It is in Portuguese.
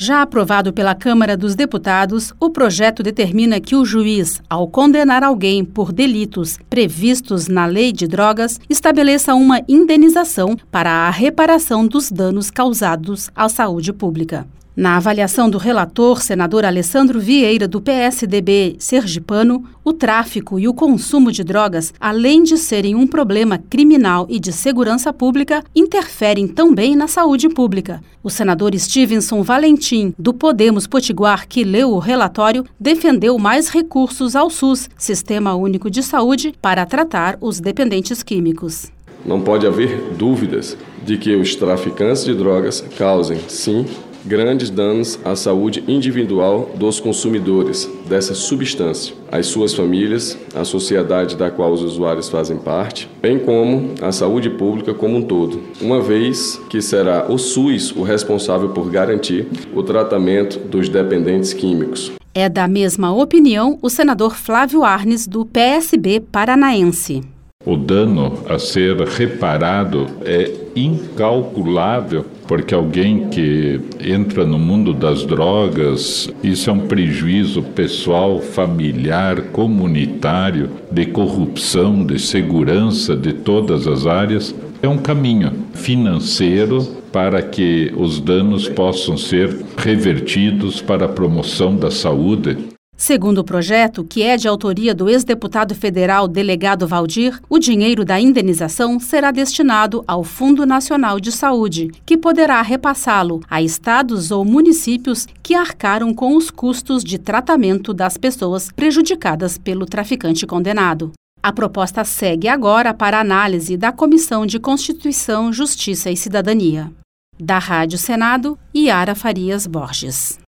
Já aprovado pela Câmara dos Deputados, o projeto determina que o juiz, ao condenar alguém por delitos previstos na Lei de Drogas, estabeleça uma indenização para a reparação dos danos causados à saúde pública. Na avaliação do relator, senador Alessandro Vieira, do PSDB sergipano, o tráfico e o consumo de drogas, além de serem um problema criminal e de segurança pública, interferem também na saúde pública. O senador Stevenson Valentim, do Podemos Potiguar, que leu o relatório, defendeu mais recursos ao SUS, Sistema Único de Saúde, para tratar os dependentes químicos. Não pode haver dúvidas de que os traficantes de drogas causem, sim, grandes danos à saúde individual dos consumidores dessa substância, às suas famílias, à sociedade da qual os usuários fazem parte, bem como à saúde pública como um todo, uma vez que será o SUS o responsável por garantir o tratamento dos dependentes químicos. É da mesma opinião o senador Flávio Arnes, do PSB paranaense. O dano a ser reparado é incalculável, porque alguém que entra no mundo das drogas, isso é um prejuízo pessoal, familiar, comunitário, de corrupção, de segurança, de todas as áreas. É um caminho financeiro para que os danos possam ser revertidos para a promoção da saúde. Segundo o projeto, que é de autoria do ex-deputado federal delegado Valdir, o dinheiro da indenização será destinado ao Fundo Nacional de Saúde, que poderá repassá-lo a estados ou municípios que arcaram com os custos de tratamento das pessoas prejudicadas pelo traficante condenado. A proposta segue agora para análise da Comissão de Constituição, Justiça e Cidadania. Da Rádio Senado, Yara Farias Borges.